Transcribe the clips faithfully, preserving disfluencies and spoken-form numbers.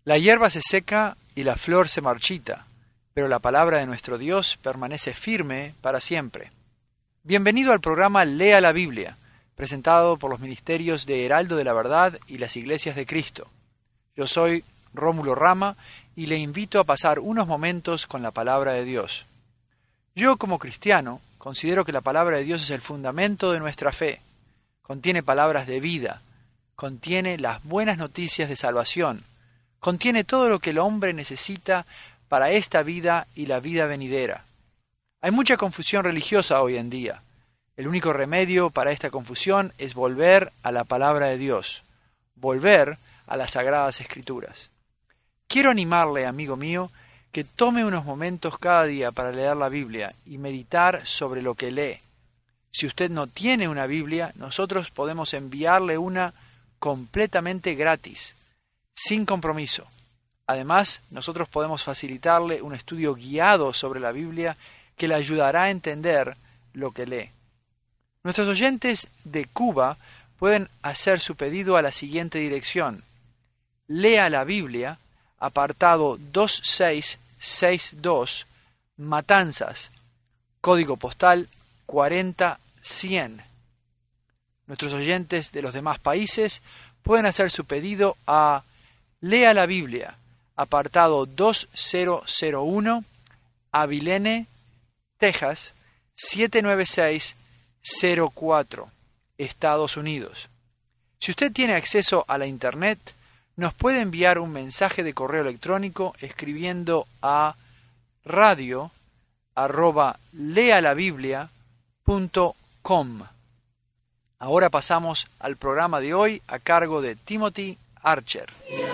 La hierba se seca y la flor se marchita, pero la palabra de nuestro Dios permanece firme para siempre. Bienvenido al programa Lea la Biblia, presentado por los ministerios de Heraldo de la Verdad y las Iglesias de Cristo. Yo soy Rómulo Rama y le invito a pasar unos momentos con la palabra de Dios. Yo, como cristiano, considero que la palabra de Dios es el fundamento de nuestra fe. Contiene palabras de vida, contiene las buenas noticias de salvación, contiene todo lo que el hombre necesita para esta vida y la vida venidera. Hay mucha confusión religiosa hoy en día. El único remedio para esta confusión es volver a la palabra de Dios, volver a las Sagradas Escrituras. Quiero animarle, amigo mío, que tome unos momentos cada día para leer la Biblia y meditar sobre lo que lee. Si usted no tiene una Biblia, nosotros podemos enviarle una completamente gratis, sin compromiso. Además, nosotros podemos facilitarle un estudio guiado sobre la Biblia que le ayudará a entender lo que lee. Nuestros oyentes de Cuba pueden hacer su pedido a la siguiente dirección: Lea la Biblia, apartado dos seis seis dos, Matanzas, código postal cuarenta cien. Nuestros oyentes de los demás países pueden hacer su pedido a Lea la Biblia, apartado dos cero cero uno, Abilene, Texas, siete nueve seis cero cuatro, Estados Unidos. Si usted tiene acceso a la Internet, nos puede enviar un mensaje de correo electrónico escribiendo a radio arroba lealabiblia punto com. Ahora pasamos al programa de hoy a cargo de Timothy Archer.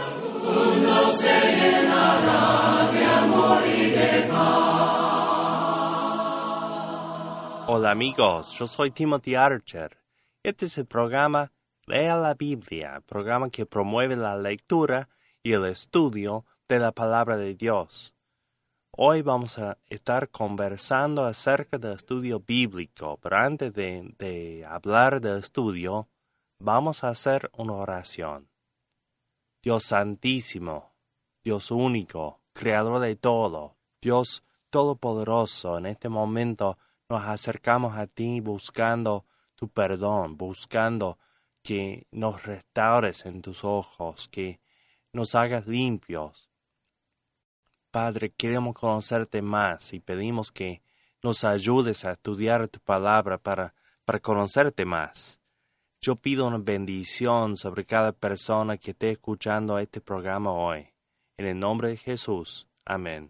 Hola amigos, yo soy Timothy Archer. Este es el programa Lea la Biblia, programa que promueve la lectura y el estudio de la palabra de Dios. Hoy vamos a estar conversando acerca del estudio bíblico, pero antes de, de hablar del estudio, vamos a hacer una oración. Dios Santísimo, Dios único, Creador de todo, Dios Todopoderoso, en este momento nos acercamos a ti buscando tu perdón, buscando que nos restaures en tus ojos, que nos hagas limpios. Padre, queremos conocerte más y pedimos que nos ayudes a estudiar tu palabra para, para conocerte más. Yo pido una bendición sobre cada persona que esté escuchando este programa hoy. En el nombre de Jesús. Amén.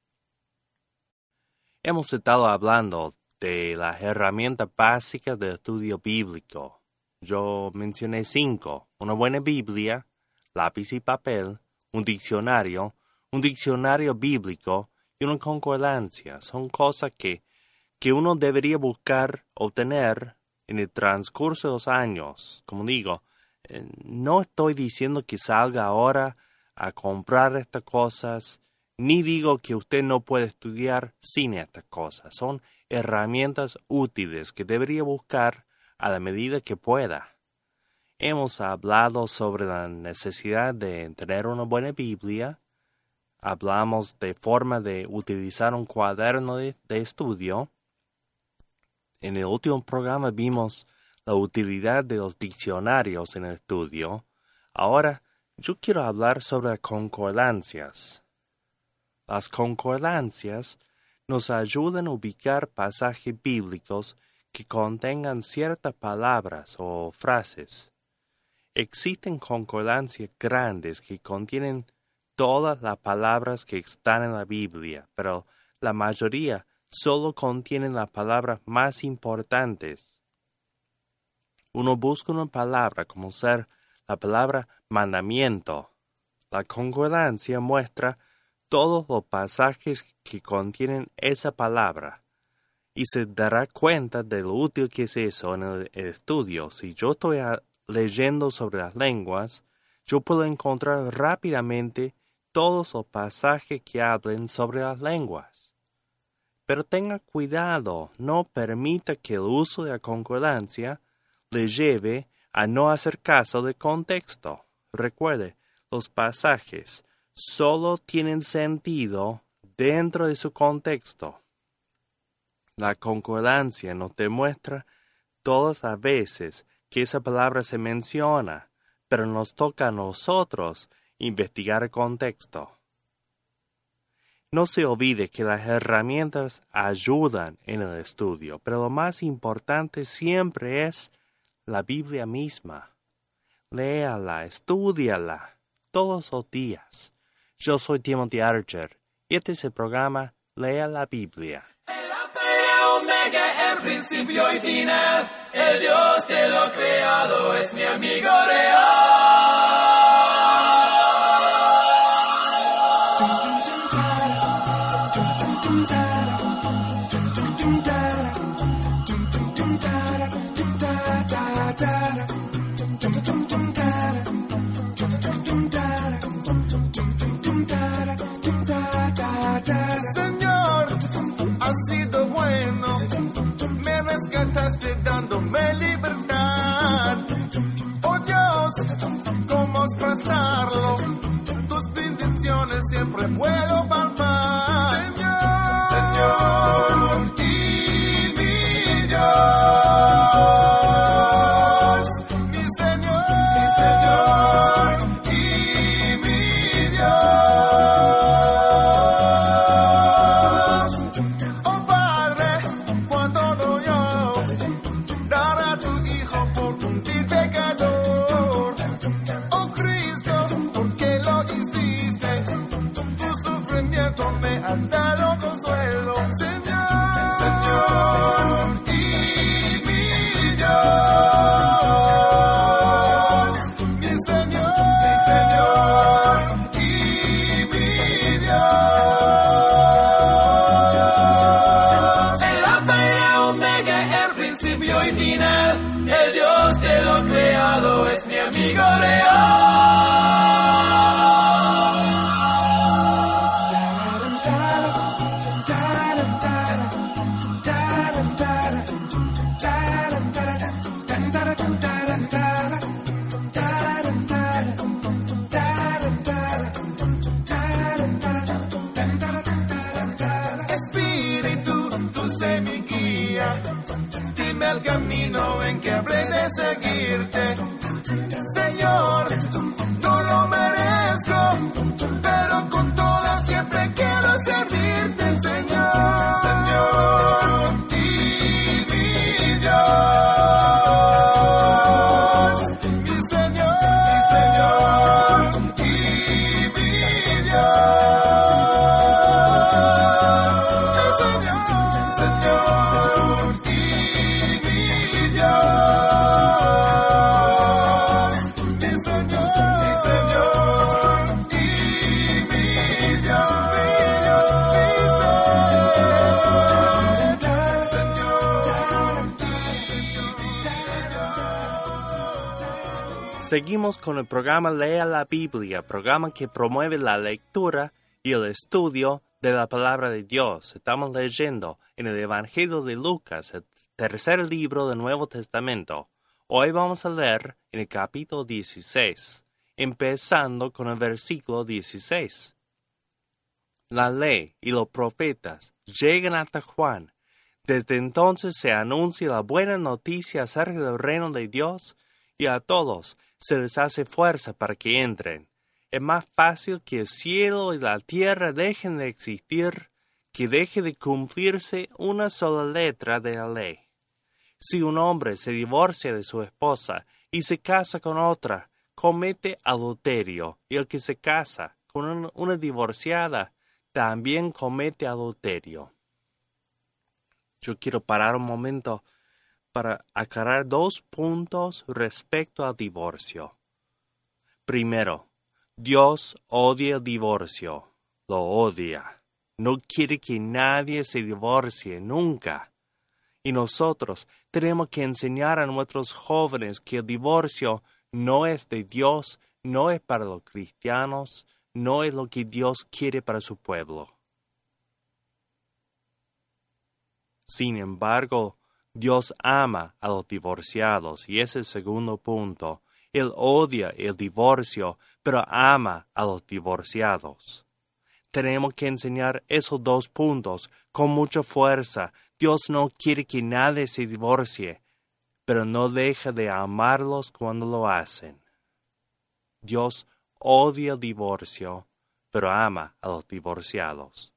Hemos estado hablando de las herramientas básicas del estudio bíblico. Yo mencioné cinco: una buena Biblia, lápiz y papel, un diccionario, un diccionario bíblico y una concordancia. Son cosas que, que uno debería buscar obtener en el transcurso de los años. Como digo, eh, no estoy diciendo que salga ahora a comprar estas cosas, ni digo que usted no puede estudiar sin estas cosas. Son herramientas útiles que debería buscar a la medida que pueda. Hemos hablado sobre la necesidad de tener una buena Biblia. Hablamos de forma de utilizar un cuaderno de, de estudio. En el último programa vimos la utilidad de los diccionarios en el estudio. Ahora yo quiero hablar sobre las concordancias. Las concordancias nos ayudan a ubicar pasajes bíblicos que contengan ciertas palabras o frases. Existen concordancias grandes que contienen todas las palabras que están en la Biblia, pero la mayoría solo contienen las palabras más importantes. Uno busca una palabra como ser la palabra mandamiento. La concordancia muestra todos los pasajes que contienen esa palabra y se dará cuenta de lo útil que es eso en el estudio. Si yo estoy a, leyendo sobre las lenguas, yo puedo encontrar rápidamente todos los pasajes que hablen sobre las lenguas. Pero tenga cuidado, no permita que el uso de la concordancia le lleve a no hacer caso del contexto. Recuerde, los pasajes solo tienen sentido dentro de su contexto. La concordancia nos demuestra todas las veces que esa palabra se menciona, pero nos toca a nosotros investigar el contexto. No se olvide que las herramientas ayudan en el estudio, pero lo más importante siempre es la Biblia misma. Léala, estúdiala todos los días. Yo soy Timothy Archer y este es el programa Lea la Biblia. El Alfa y el Omega, el principio y final, el Dios de lo creado es mi amigo real. Señor, has sido bueno, me rescataste dándome libertad. Oh Dios, ¿cómo expresarlo? Tus bendiciones siempre puedo palpar. Señor, Señor y mi Dios, mi Señor, mi Señor y mi Dios. Oh Padre, cuánto doy dar a tu Hijo por un pecador. Oh Cristo, ¿por qué lo hiciste? Tu sufrimiento me ha dado consuelo. Señor, Señor y mi Dios, mi Señor, mi Señor y mi Dios. El Alfa y el Omega, el principio y final, el Dios de lo creado es mi amigo Espíritu, tú sé mi guía, dime el camino en que habré de seguirte. Señor, no lo merezco, pero con todo siempre quiero servirte, Señor, Señor y mi Dios, mi Señor, mi Señor y mi Dios. Seguimos con el programa Lea la Biblia, programa que promueve la lectura y el estudio de la palabra de Dios. Estamos leyendo en el Evangelio de Lucas, el tercer libro del Nuevo Testamento. Hoy vamos a leer en el capítulo dieciséis, empezando con el versículo dieciséis. La ley y los profetas llegan hasta Juan. Desde entonces se anuncia la buena noticia acerca del reino de Dios y a todos se les hace fuerza para que entren. Es más fácil que el cielo y la tierra dejen de existir que deje de cumplirse una sola letra de la ley. Si un hombre se divorcia de su esposa y se casa con otra, comete adulterio, y el que se casa con un- una divorciada también comete adulterio. Yo quiero parar un momento para aclarar dos puntos respecto al divorcio. Primero, Dios odia el divorcio, lo odia. No quiere que nadie se divorcie nunca. Y nosotros tenemos que enseñar a nuestros jóvenes que el divorcio no es de Dios, no es para los cristianos, no es lo que Dios quiere para su pueblo. Sin embargo, Dios ama a los divorciados, y ese es el segundo punto. Él odia el divorcio, pero ama a los divorciados. Tenemos que enseñar esos dos puntos con mucha fuerza. Dios no quiere que nadie se divorcie, pero no deja de amarlos cuando lo hacen. Dios odia el divorcio, pero ama a los divorciados.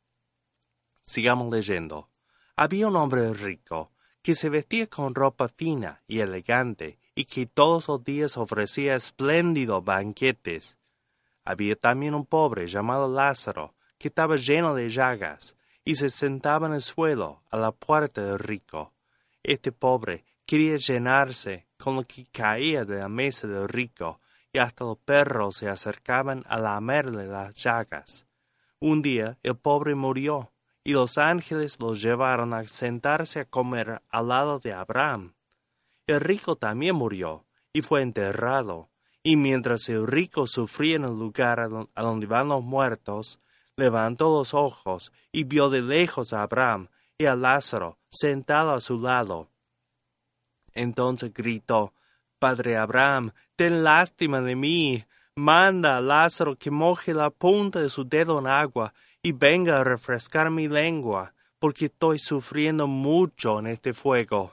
Sigamos leyendo. Había un hombre rico que se vestía con ropa fina y elegante y que todos los días ofrecía espléndidos banquetes. Había también un pobre llamado Lázaro que estaba lleno de llagas y se sentaba en el suelo a la puerta del rico. Este pobre quería llenarse con lo que caía de la mesa del rico y hasta los perros se acercaban a lamerle las llagas. Un día el pobre murió y los ángeles los llevaron a sentarse a comer al lado de Abraham. El rico también murió y fue enterrado, y mientras el rico sufría en el lugar a donde van los muertos, levantó los ojos y vio de lejos a Abraham y a Lázaro sentado a su lado. Entonces gritó: «Padre Abraham, ten lástima de mí, manda a Lázaro que moje la punta de su dedo en agua y venga a refrescar mi lengua, porque estoy sufriendo mucho en este fuego».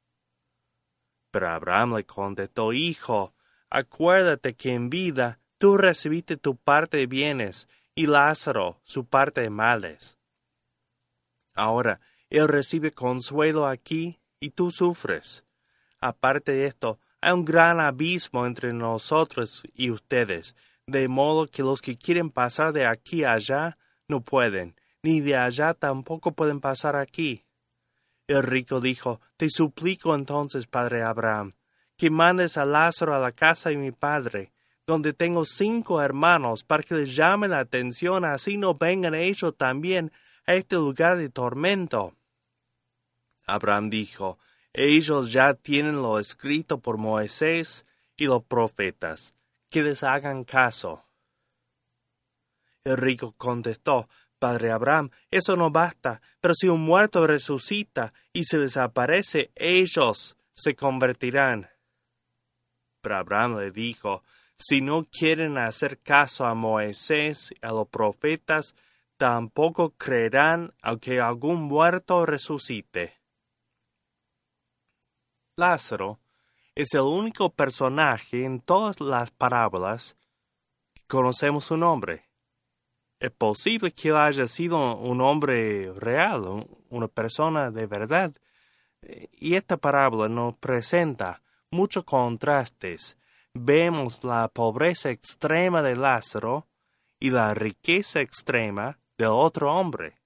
Pero Abraham le contestó: «Hijo, acuérdate que en vida tú recibiste tu parte de bienes y Lázaro su parte de males. Ahora él recibe consuelo aquí y tú sufres. Aparte de esto, hay un gran abismo entre nosotros y ustedes, de modo que los que quieren pasar de aquí a allá no pueden, ni de allá tampoco pueden pasar aquí». El rico dijo: «Te suplico entonces, padre Abraham, que mandes a Lázaro a la casa de mi padre, donde tengo cinco hermanos, para que les llame la atención, así no vengan ellos también a este lugar de tormento». Abraham dijo: «Ellos ya tienen lo escrito por Moisés y los profetas, que les hagan caso». El rico contestó: «Padre Abraham, eso no basta, pero si un muerto resucita y se les aparece, ellos se convertirán». Pero Abraham le dijo: «Si no quieren hacer caso a Moisés y a los profetas, tampoco creerán aunque algún muerto resucite». Lázaro es el único personaje en todas las parábolas que conocemos su nombre. Es posible que él haya sido un hombre real, una persona de verdad. Y esta parábola nos presenta muchos contrastes. Vemos la pobreza extrema de Lázaro y la riqueza extrema del otro hombre.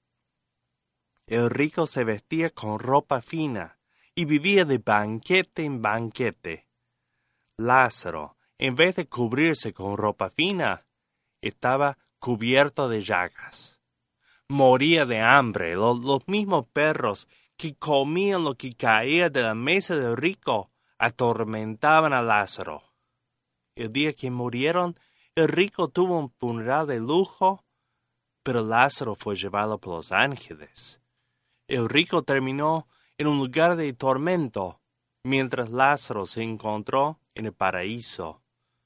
El rico se vestía con ropa fina y vivía de banquete en banquete. Lázaro, en vez de cubrirse con ropa fina, estaba cubierto de llagas. Moría de hambre. Los, los mismos perros que comían lo que caía de la mesa del rico atormentaban a Lázaro. El día que murieron, el rico tuvo un funeral de lujo, pero Lázaro fue llevado por los ángeles. El rico terminó en un lugar de tormento, mientras Lázaro se encontró en el paraíso.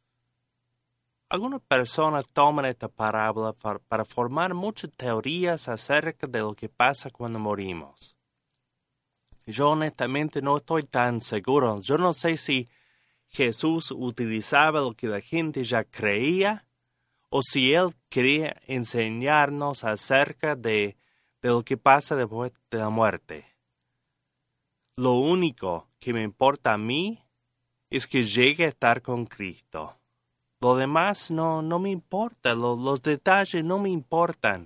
Algunas personas toman esta parábola para, para formar muchas teorías acerca de lo que pasa cuando morimos. Yo honestamente no estoy tan seguro. Yo no sé si Jesús utilizaba lo que la gente ya creía o si él quería enseñarnos acerca de, de lo que pasa después de la muerte. Lo único que me importa a mí es que llegue a estar con Cristo. Lo demás no, no me importa, los, los detalles no me importan.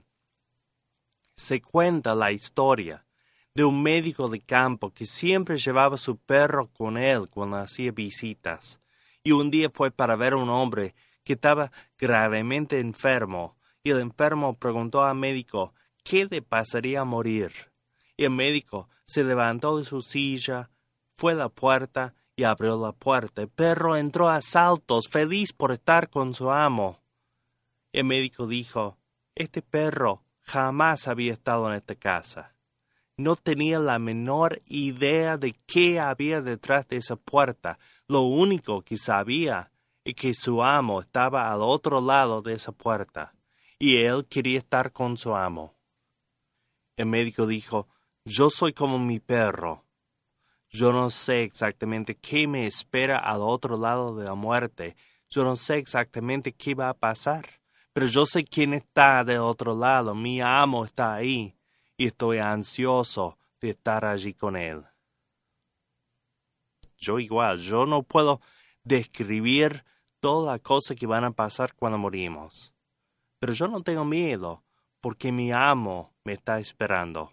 Se cuenta la historia de un médico de campo que siempre llevaba a su perro con él cuando hacía visitas. Y un día fue para ver a un hombre que estaba gravemente enfermo. Y el enfermo preguntó al médico qué le pasaría a morir. Y el médico se levantó de su silla, fue a la puerta y abrió la puerta. El perro entró a saltos, feliz por estar con su amo. El médico dijo: «Este perro jamás había estado en esta casa. no tenía la menor idea de qué había detrás de esa puerta. Lo único que sabía es que su amo estaba al otro lado de esa puerta, y él quería estar con su amo. El médico dijo, yo soy como mi perro. Yo no sé exactamente qué me espera al otro lado de la muerte. Yo no sé exactamente qué va a pasar. Pero yo sé quién está del otro lado. Mi amo está ahí. Y estoy ansioso de estar allí con él. Yo igual, yo no puedo describir todas las cosas que van a pasar cuando morimos. Pero yo no tengo miedo, porque mi amo me está esperando.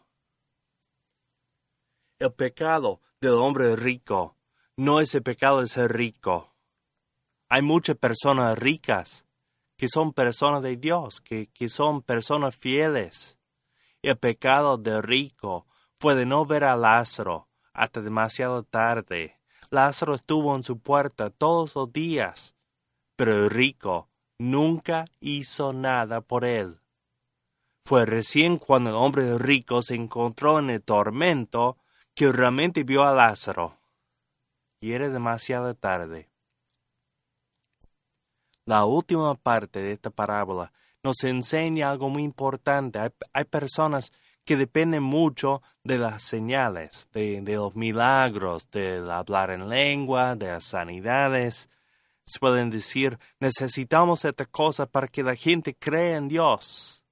El pecado del hombre rico no es el pecado de ser rico. Hay muchas personas ricas que son personas de Dios, que, que son personas fieles. El pecado del rico fue de no ver a Lázaro hasta demasiado tarde. Lázaro estuvo en su puerta todos los días, pero el rico nunca hizo nada por él. Fue recién cuando el hombre rico se encontró en el tormento que realmente vio a Lázaro. Y era demasiado tarde. La última parte de esta parábola nos enseña algo muy importante. Hay, hay personas que dependen mucho de las señales, de, de los milagros, del hablar en lengua, de las sanidades. Se pueden decir, necesitamos esta cosa para que la gente crea en Dios.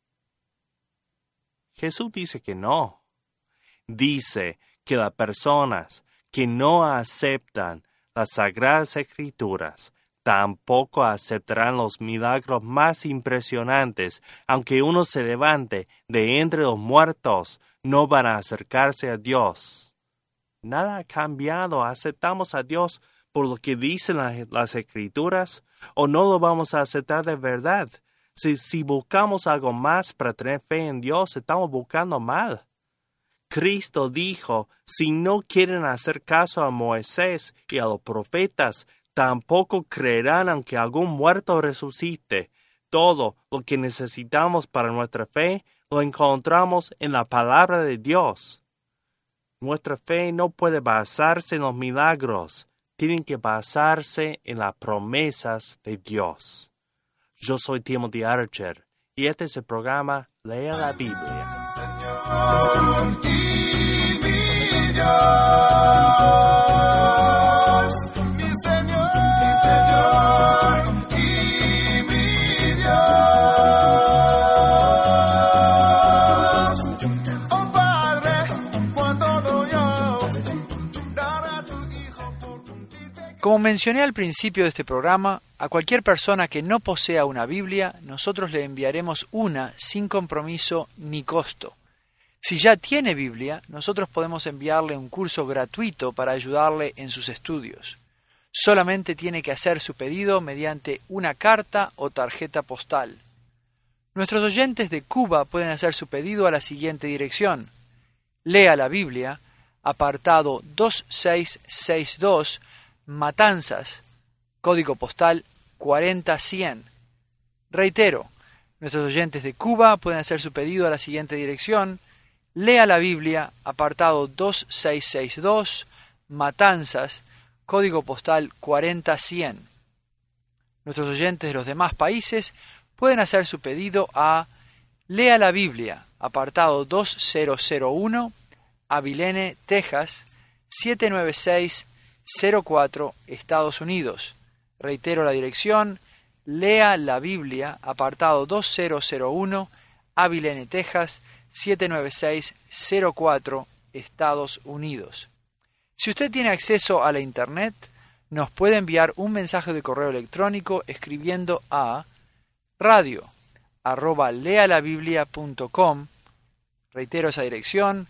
Jesús dice que no. Dice que las personas que no aceptan las Sagradas Escrituras tampoco aceptarán los milagros más impresionantes. Aunque uno se levante de entre los muertos, no van a acercarse a Dios. Nada ha cambiado. ¿Aceptamos a Dios por lo que dicen las, las Escrituras? ¿O no lo vamos a aceptar de verdad? Si, si buscamos algo más para tener fe en Dios, estamos buscando mal. Cristo dijo, si no quieren hacer caso a Moisés y a los profetas, tampoco creerán aunque algún muerto resucite. Todo lo que necesitamos para nuestra fe lo encontramos en la palabra de Dios. Nuestra fe no puede basarse en los milagros. Tienen que basarse en las promesas de Dios. Yo soy Timothy Archer y este es el programa Lea la Biblia. Señor y mi Dios. Como mencioné al principio de este programa, a cualquier persona que no posea una Biblia, nosotros le enviaremos una sin compromiso ni costo. Si ya tiene Biblia, nosotros podemos enviarle un curso gratuito para ayudarle en sus estudios. Solamente tiene que hacer su pedido mediante una carta o tarjeta postal. Nuestros oyentes de Cuba pueden hacer su pedido a la siguiente dirección. Lea la Biblia, apartado dos seis seis dos, Matanzas, código postal cuarenta cien. Reitero, nuestros oyentes de Cuba pueden hacer su pedido a la siguiente dirección. Lea la Biblia, apartado dos seis seis dos, Matanzas, código postal cuarenta cien. Nuestros oyentes de los demás países pueden hacer su pedido a Lea la Biblia, apartado dos mil uno, Abilene, Texas, siete nueve seis cero cuatro, Estados Unidos. Reitero la dirección, Lea la Biblia, apartado dos mil uno, Abilene, Texas, siete nueve seis cero cuatro, Estados Unidos. Si usted tiene acceso a la Internet, nos puede enviar un mensaje de correo electrónico escribiendo a radio arroba lealabiblia punto com. Reitero esa dirección,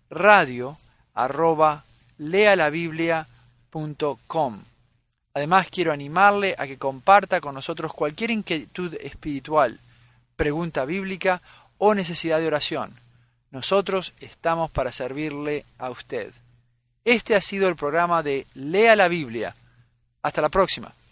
radio arroba lealabiblia punto com. Además, quiero animarle a que comparta con nosotros cualquier inquietud espiritual, pregunta bíblica o necesidad de oración. Nosotros estamos para servirle a usted. Este ha sido el programa de Lea la Biblia. Hasta la próxima.